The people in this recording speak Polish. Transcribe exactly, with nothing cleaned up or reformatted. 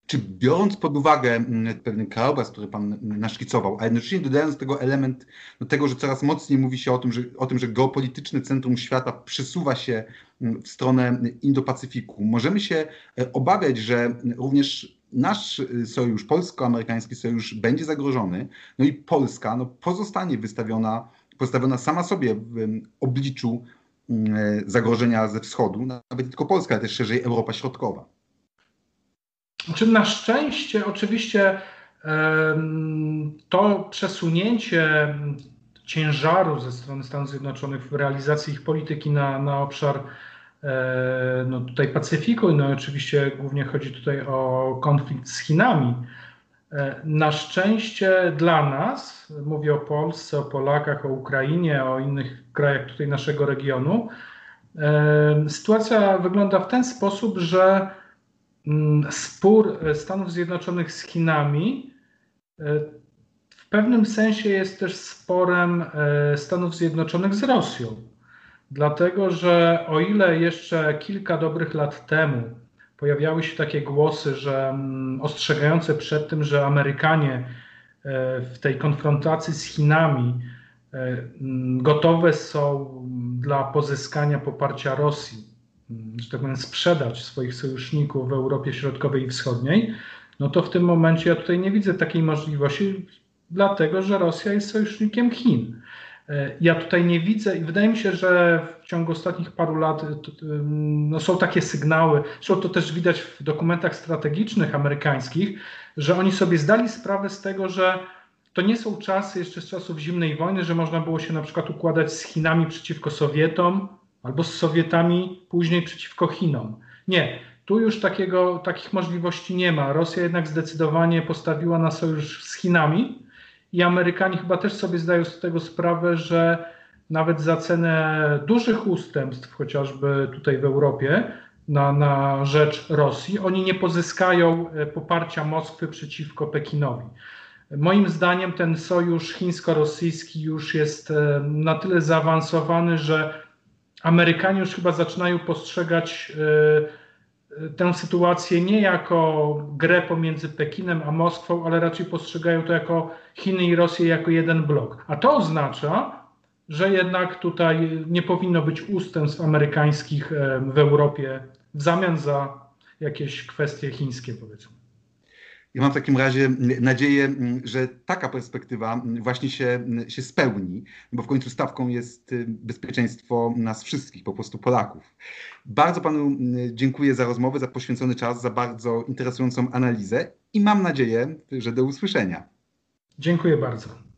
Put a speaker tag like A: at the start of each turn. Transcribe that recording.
A: Czy biorąc pod uwagę pewien krajobraz, który pan naszkicował, a jednocześnie dodając tego element do tego, że coraz mocniej mówi się o tym, że, o tym, że geopolityczne centrum świata przesuwa się w stronę Indo-Pacyfiku, możemy się obawiać, że również nasz sojusz, polsko-amerykański sojusz będzie zagrożony, no i Polska no, pozostanie wystawiona, postawiona sama sobie w obliczu zagrożenia ze wschodu, nawet nie tylko Polska, ale też szerzej Europa Środkowa.
B: Znaczy, na szczęście oczywiście to przesunięcie ciężaru ze strony Stanów Zjednoczonych w realizacji ich polityki na, na obszar no tutaj Pacyfiku, no i oczywiście głównie chodzi tutaj o konflikt z Chinami. Na szczęście dla nas, mówię o Polsce, o Polakach, o Ukrainie, o innych krajach tutaj naszego regionu, sytuacja wygląda w ten sposób, że spór Stanów Zjednoczonych z Chinami w pewnym sensie jest też sporem Stanów Zjednoczonych z Rosją. Dlatego, że o ile jeszcze kilka dobrych lat temu pojawiały się takie głosy, że ostrzegające przed tym, że Amerykanie w tej konfrontacji z Chinami gotowe są dla pozyskania poparcia Rosji, że tak powiem, sprzedać swoich sojuszników w Europie Środkowej i Wschodniej, no to w tym momencie ja tutaj nie widzę takiej możliwości, dlatego że Rosja jest sojusznikiem Chin. Ja tutaj nie widzę i wydaje mi się, że w ciągu ostatnich paru lat no, są takie sygnały, zresztą to też widać w dokumentach strategicznych amerykańskich, że oni sobie zdali sprawę z tego, że to nie są czasy jeszcze z czasów zimnej wojny, że można było się na przykład układać z Chinami przeciwko Sowietom albo z Sowietami później przeciwko Chinom. Nie, tu już takiego, takich możliwości nie ma. Rosja jednak zdecydowanie postawiła na sojusz z Chinami i Amerykanie chyba też sobie zdają z tego sprawę, że nawet za cenę dużych ustępstw, chociażby tutaj w Europie, na, na rzecz Rosji, oni nie pozyskają poparcia Moskwy przeciwko Pekinowi. Moim zdaniem ten sojusz chińsko-rosyjski już jest na tyle zaawansowany, że Amerykanie już chyba zaczynają postrzegać tę sytuację nie jako grę pomiędzy Pekinem a Moskwą, ale raczej postrzegają to jako Chiny i Rosję jako jeden blok. A to oznacza, że jednak tutaj nie powinno być ustępstw amerykańskich w Europie w zamian za jakieś kwestie chińskie, powiedzmy.
A: Ja mam w takim razie nadzieję, że taka perspektywa właśnie się, się spełni, bo w końcu stawką jest bezpieczeństwo nas wszystkich, po prostu Polaków. Bardzo panu dziękuję za rozmowę, za poświęcony czas, za bardzo interesującą analizę i mam nadzieję, że do usłyszenia.
B: Dziękuję bardzo.